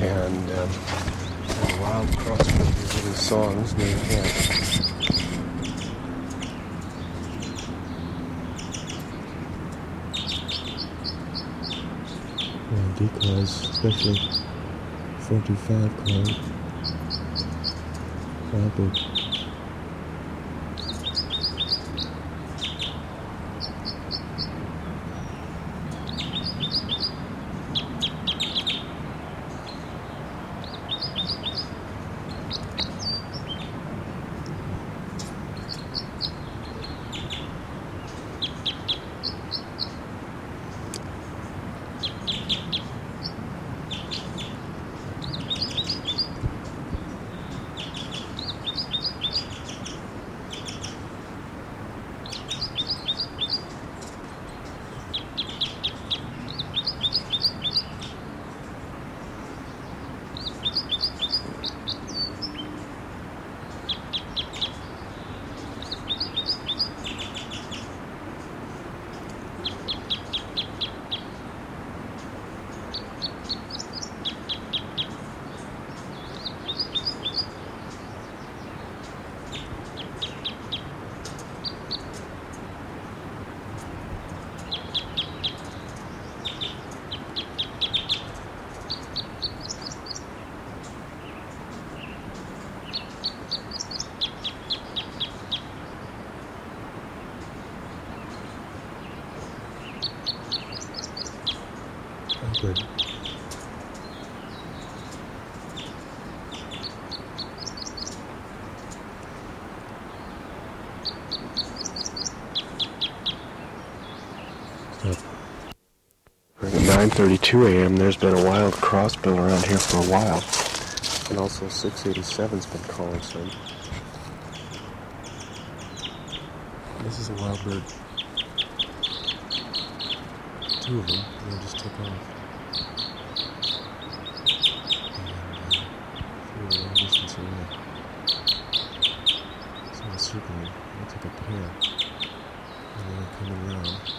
And there's a wild crossbill giving songs near the camp. Yeah, decoys, especially 45 card. Wild bird. Good. At 9:32 a.m. there's been a wild crossbill around here for a while. And also 687's been calling some. This is a wild bird. Two of them, and they just took off. Flew a long distance away. So I was circling. I took a pair. And they were coming around.